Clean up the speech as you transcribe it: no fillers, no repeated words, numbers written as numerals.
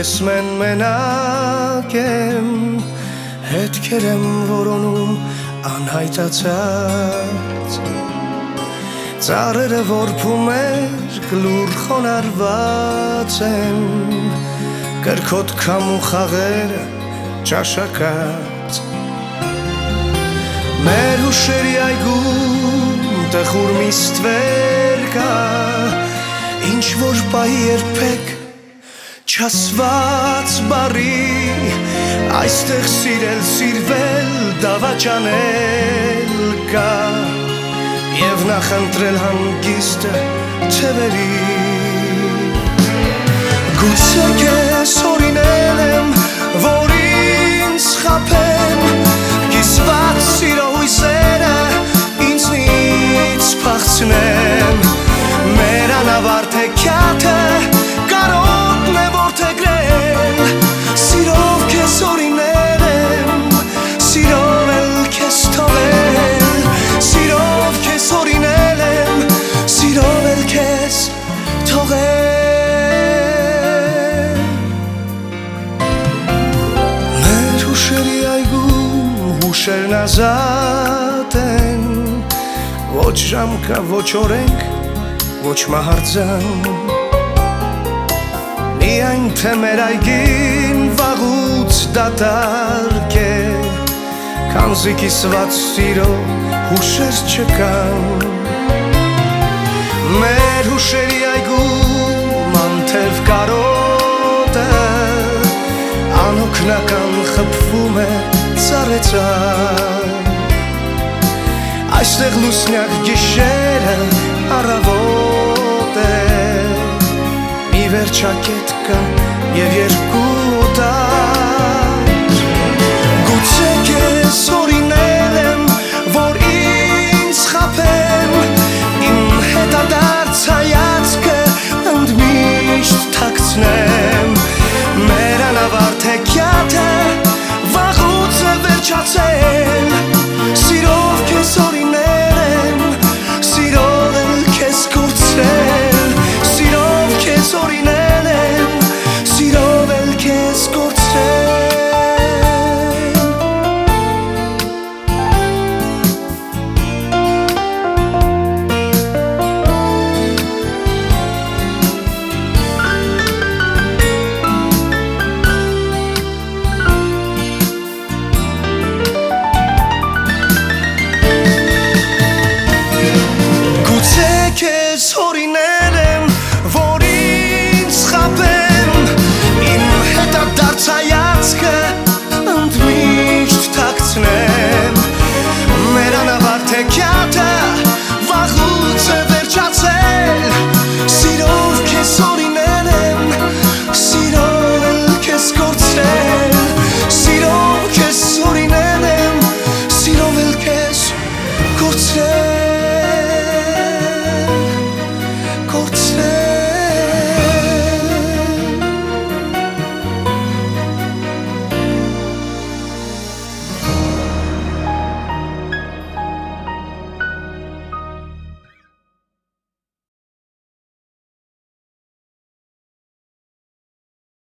ես մենակ եմ, հետքեր եմ որոնում անհայտացած, ծառերը որ փումեր գլուր խոնարհված են, կրքոտ քամու խաղերը ճաշակած, մեր հուշերի այգում տխուր մի ստվեր կա, ինչ որ պահի երբեք չասված բառի, այստեղ սիրել, սիրվել, դավաճանել կա, և նախընտրել հանգիստը թևերի։ Գուցե քեզ օրինել եմ, որ ինձ խաբեն, կիսված սիրո հույսերը ինձնից փախցնեն, մեր անավարտ հեքիաթը կարոտն է որդեգրել, սիրով քեզ օրինել եմ, սիրով էլ քեզ թողել, սիրով քեզ օրինել եմ, սիրով էլ քեզ թողել։ Մեր հուշերի այգում հուշերն ազատ են, ոչ ժամկա, ոչ օրենք, ոչ մահարձան, միայն թե մեր այգին վաղուց դատարկ է, քանզի կիսված սիրո հուշեր չկան։ Մեր հուշերի այգում անթև կարոտը անօգնական խփվում է ծառեցան, այստեղ լուսնյակ գիշերը առավոտ է, մի վերջակետ կա և երկու